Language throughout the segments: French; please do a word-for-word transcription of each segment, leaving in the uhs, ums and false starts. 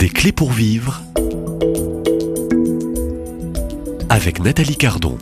Des clés pour vivre avec Nathalie Cardon.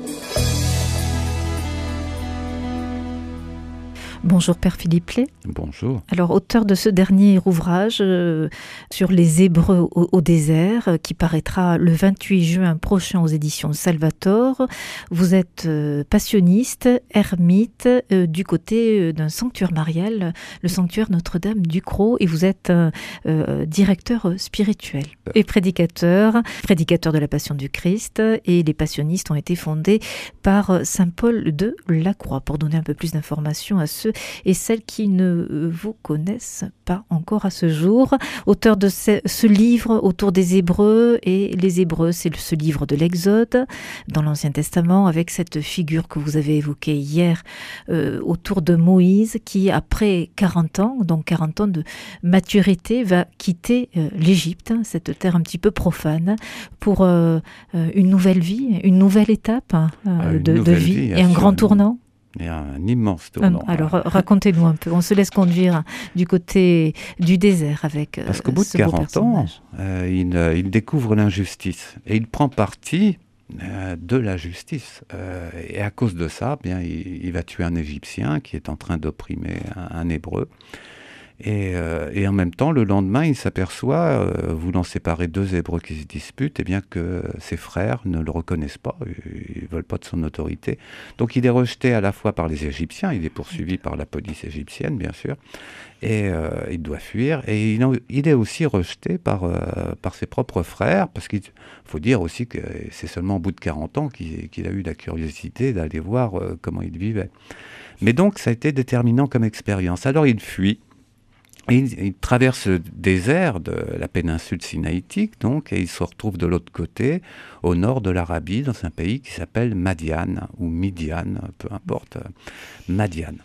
Bonjour Père Philippe Lé. Bonjour. Alors, auteur de ce dernier ouvrage euh, sur les Hébreux au, au désert, euh, qui paraîtra le vingt-huit juin prochain aux éditions Salvator. Vous êtes euh, passionniste, ermite, euh, du côté euh, d'un sanctuaire marial, le sanctuaire Notre-Dame du Crau, et vous êtes euh, euh, directeur spirituel et prédicateur, prédicateur de la Passion du Christ, et les passionnistes ont été fondés par saint Paul de la Croix. Pour donner un peu plus d'informations à ceux et celles qui ne vous connaissent pas encore à ce jour. Auteur de ce, ce livre autour des Hébreux, et les Hébreux, c'est ce livre de l'Exode dans l'Ancien Testament, avec cette figure que vous avez évoquée hier euh, autour de Moïse, qui après quarante ans, donc quarante ans de maturité, va quitter euh, l'Égypte, cette terre un petit peu profane, pour euh, une nouvelle vie, une nouvelle étape euh, ah, une de, nouvelle de vie, vie, et un grand tournant. Et un immense tournant. Alors, racontez-nous un peu. On se laisse conduire du côté du désert avec Parce qu'au bout de quarante ans, euh, il, il découvre l'injustice. Et il prend parti euh, de la justice. Euh, et à cause de ça, bien, il, il va tuer un Égyptien qui est en train d'opprimer un, un Hébreu. Et, euh, et en même temps, le lendemain, il s'aperçoit, euh, voulant séparer deux Hébreux qui se disputent, eh bien que ses frères ne le reconnaissent pas, ils ne veulent pas de son autorité. Donc il est rejeté à la fois par les Égyptiens, il est poursuivi par la police égyptienne, bien sûr, et euh, il doit fuir. Et il, il est aussi rejeté par, euh, par ses propres frères, parce qu'il faut dire aussi que c'est seulement au bout de quarante ans qu'il, qu'il a eu la curiosité d'aller voir euh, comment il vivait. Mais donc, ça a été déterminant comme expérience. Alors il fuit. Et il, il traverse le désert de la péninsule sinaïtique, donc, et il se retrouve de l'autre côté, au nord de l'Arabie, dans un pays qui s'appelle Madian, ou Midian, peu importe, Madian.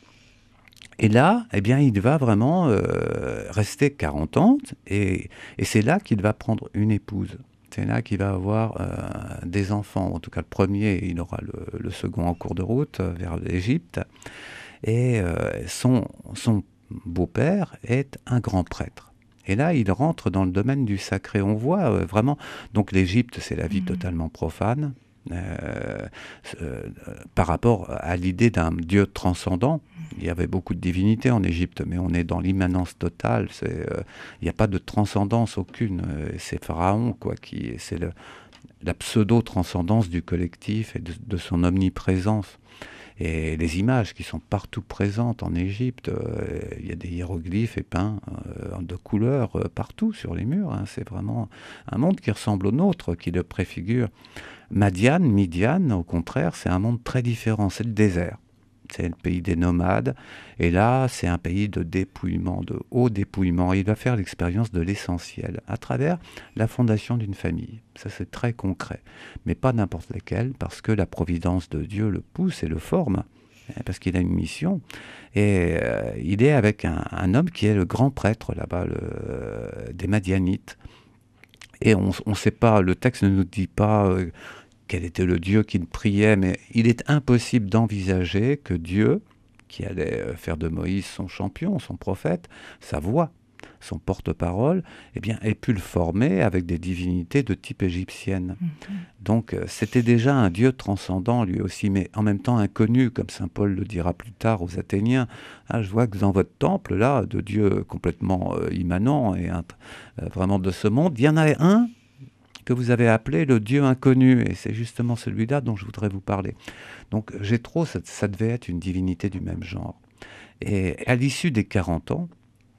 Et là, eh bien, il va vraiment euh, rester quarante ans, et, et c'est là qu'il va prendre une épouse. C'est là qu'il va avoir euh, des enfants. En tout cas, le premier, il aura le, le second en cours de route euh, vers l'Égypte. Et euh, son, son beau-père est un grand prêtre. Et là, il rentre dans le domaine du sacré. On voit euh, vraiment... Donc l'Égypte, c'est la vie mmh. totalement profane, euh, euh, par rapport à l'idée d'un Dieu transcendant. Il y avait beaucoup de divinités en Égypte, mais on est dans l'immanence totale. C'est, euh, il n'y a pas de transcendance aucune. C'est Pharaon, quoi, qui, c'est le, la pseudo-transcendance du collectif et de, de son omniprésence. Et les images qui sont partout présentes en Égypte, euh, il y a des hiéroglyphes et peints euh, de couleurs euh, partout sur les murs. Hein. C'est vraiment un monde qui ressemble au nôtre, qui le préfigure. Madian, Midian, au contraire, c'est un monde très différent. C'est le désert. C'est le pays des nomades. Et là, c'est un pays de dépouillement, de haut dépouillement. Et il va faire l'expérience de l'essentiel à travers la fondation d'une famille. Ça, c'est très concret. Mais pas n'importe laquelle, parce que la providence de Dieu le pousse et le forme, parce qu'il a une mission. Et euh, il est avec un, un homme qui est le grand prêtre, là-bas, le, euh, des Madianites. Et on ne sait pas, le texte ne nous dit pas... Euh, quel était le Dieu qu'il priait, mais il est impossible d'envisager que Dieu, qui allait faire de Moïse son champion, son prophète, sa voix, son porte-parole, eh bien, ait pu le former avec des divinités de type égyptienne. Mm-hmm. Donc, c'était déjà un Dieu transcendant, lui aussi, mais en même temps inconnu, comme saint Paul le dira plus tard aux Athéniens. Ah, je vois que dans votre temple, là, de Dieu complètement euh, immanent et euh, vraiment de ce monde, il y en a un que vous avez appelé le Dieu inconnu, et c'est justement celui-là dont je voudrais vous parler. Donc Jéthro, ça, ça devait être une divinité du même genre. Et à l'issue des quarante ans,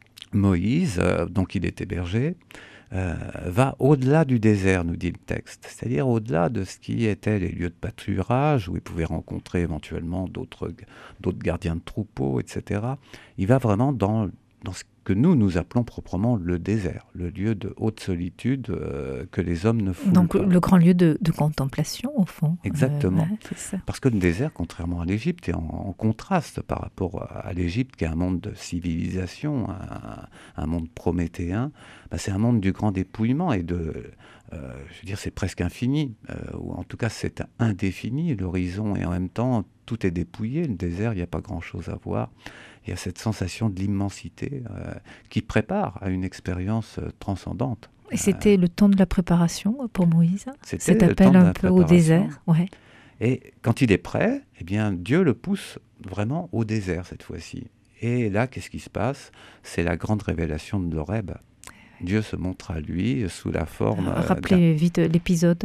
Moïse, euh, donc il était berger, euh, va au-delà du désert, nous dit le texte, c'est-à-dire au-delà de ce qui étaient les lieux de pâturage, où il pouvait rencontrer éventuellement d'autres, d'autres gardiens de troupeaux, et cetera. Il va vraiment dans, dans ce que nous, nous appelons proprement le désert, le lieu de haute solitude euh, que les hommes ne foulent Donc, pas. Donc le grand lieu de, de contemplation, au fond. Exactement. Euh, ouais, c'est ça. Parce que le désert, contrairement à l'Égypte, est en, en contraste par rapport à l'Égypte, qui est un monde de civilisation, un, un monde prométhéen. Bah, c'est un monde du grand dépouillement et de... Euh, je veux dire, c'est presque infini, euh, ou en tout cas c'est indéfini, l'horizon, et en même temps, tout est dépouillé. Le désert, il n'y a pas grand-chose à voir. Il y a cette sensation de l'immensité euh, qui prépare à une expérience euh, transcendante. Et c'était euh, le temps de la préparation pour Moïse, c'était cet le appel temps de un la peu au désert. Ouais. Et quand il est prêt, eh bien, Dieu le pousse vraiment au désert cette fois-ci. Et là, qu'est-ce qui se passe? C'est la grande révélation de l'Horeb. Dieu se montre à lui sous la forme... Euh, rappelez vite l'épisode.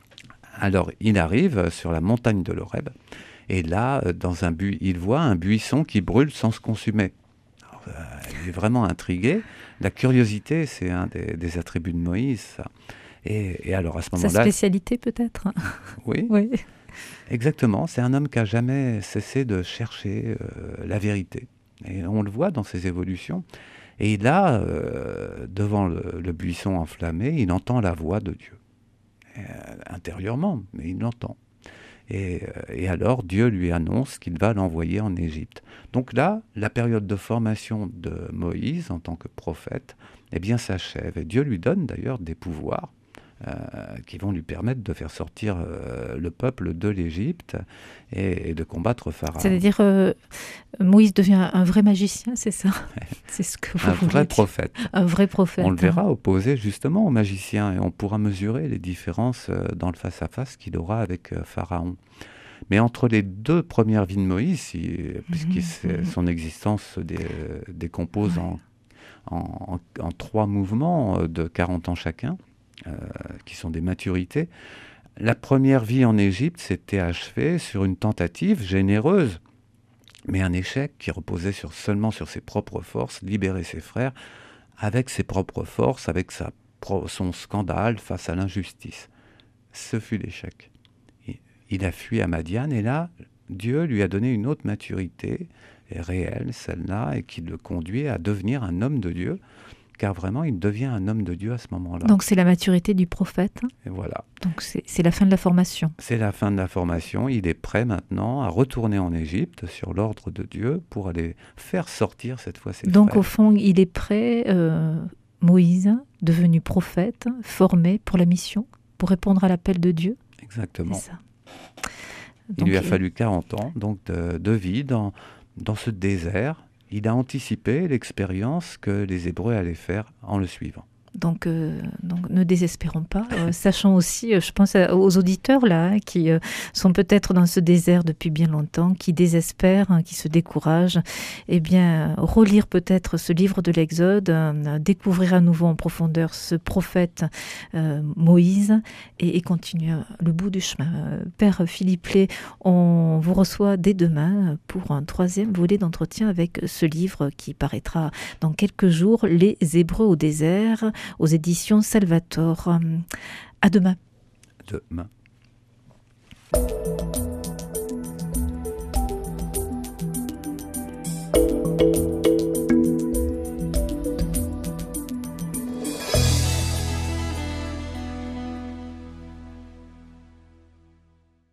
Alors, il arrive sur la montagne de l'Horeb, et là, dans un bu... il voit un buisson qui brûle sans se consumer. Alors, euh, il est vraiment intrigué. La curiosité, c'est un des, des attributs de Moïse, ça. Et, et alors, à ce moment-là... Sa spécialité, peut-être. Oui, oui. Exactement. C'est un homme qui n'a jamais cessé de chercher euh, la vérité. Et on le voit dans ses évolutions. Et là, euh, devant le, le buisson enflammé, il entend la voix de Dieu. Euh, intérieurement, mais il l'entend. Et, euh, et alors, Dieu lui annonce qu'il va l'envoyer en Égypte. Donc là, la période de formation de Moïse en tant que prophète, eh bien, s'achève. Et Dieu lui donne d'ailleurs des pouvoirs euh, qui vont lui permettre de faire sortir euh, le peuple de l'Égypte et, et de combattre Pharaon. C'est-à-dire, euh, Moïse devient un vrai magicien, c'est ça? C'est ce que vous un voulez vrai dire. prophète. Un vrai prophète. On le verra opposé justement au magicien et on pourra mesurer les différences dans le face-à-face qu'il aura avec Pharaon. Mais entre les deux premières vies de Moïse, il, puisque mmh. son existence se dé, décompose ouais. en, en, en trois mouvements de quarante ans chacun, euh, qui sont des maturités, la première vie en Égypte s'était achevée sur une tentative généreuse, mais un échec qui reposait sur, seulement sur ses propres forces, libérer ses frères avec ses propres forces, avec sa, son scandale face à l'injustice. Ce fut l'échec. Il, il a fui à Madian et là, Dieu lui a donné une autre maturité, réelle, celle-là, et qui le conduit à devenir un homme de Dieu, car vraiment, il devient un homme de Dieu à ce moment-là. Donc c'est la maturité du prophète. Et voilà. Donc c'est, c'est la fin de la formation. C'est la fin de la formation. Il est prêt maintenant à retourner en Égypte sur l'ordre de Dieu pour aller faire sortir cette fois ses frères. Donc au fond, il est prêt, euh, Moïse, devenu prophète, formé pour la mission, pour répondre à l'appel de Dieu. Exactement. C'est ça. Il donc, lui a fallu quarante ans donc de, de vie dans, dans ce désert. Il a anticipé l'expérience que les Hébreux allaient faire en le suivant. Donc, euh, donc ne désespérons pas, euh, sachant aussi, euh, je pense à, aux auditeurs là, hein, qui euh, sont peut-être dans ce désert depuis bien longtemps, qui désespèrent, hein, qui se découragent, eh bien, relire peut-être ce livre de l'Exode, euh, découvrir à nouveau en profondeur ce prophète euh, Moïse et, et continuer le bout du chemin. Euh, Père Philippe Lé, on vous reçoit dès demain pour un troisième volet d'entretien avec ce livre qui paraîtra dans quelques jours, Les Hébreux au désert, aux éditions Salvator. À demain. Demain.